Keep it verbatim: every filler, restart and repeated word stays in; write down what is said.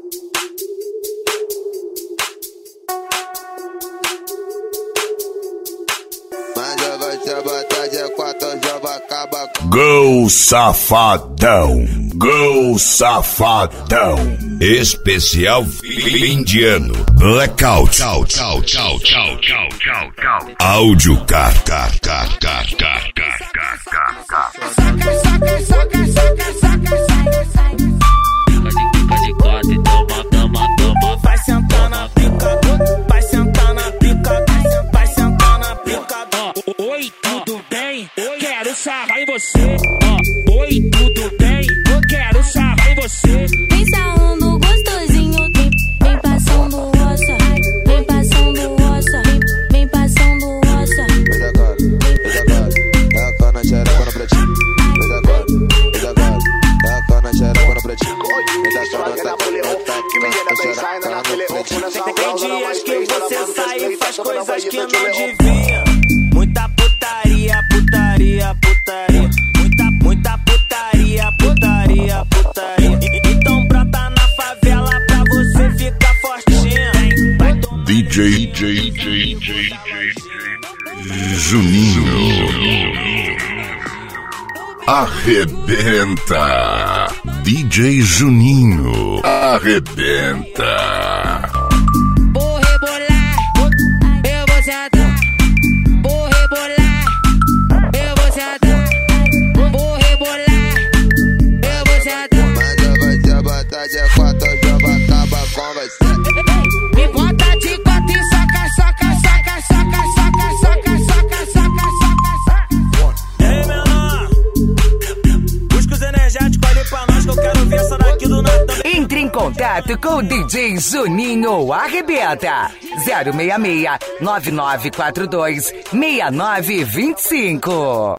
Gol Safadão, Gol Safadão, especial fim de ano, Blackout, tchau, tchau, tchau, tchau, tchau, tchau, tchau, áudio car, car, car, car, car, car, car, car, car. Saca, saca, saca, saca, saca, saca, saca. Fica de quatro e toma, toma, toma. Vai sentar na pica, vai sentar na pica, vai sentar na pica. Oi, tudo bem? Quero sarrar em você. Oh, oi, tudo bem? Eu quero sarrar em você. Vem sarrando gostosinho, vem, vem passando ossa, vem passando ossa, vem, vem passando ossa. Vem da cara, vem da cara, é a cana xereca no pretinho. Vem da cara, vem da cara, é a cana xereca no pretinho. Vem da cara, tá, tá, tá, xereca no pretinho. Tem dias que você sai e faz coisas que não devia. Muita putaria, putaria, putaria. Muita, muita putaria, putaria, putaria. Então brota na favela pra você ficar fortinha. Vai tomar D J, D J, D J, Juninho. Arrebenta. D J Juninho. Arrebenta. Vou rebolar, eu vou sentar. Vou rebolar, eu vou sentar. Vou rebolar, eu vou sentar. Mas vai te botar de quatro, já vai acabar com você. Me bota de quatro e saca, saca, saca, saca, saca, saca, saca, saca, saca, saca. Ei, menor, busca os energéticos ali pra nós que eu quero ver essa daqui do Natal. Entre em contato com o D J Juninho Arrebenta. zero seis seis, nove nove quatro dois, seis nove dois cinco.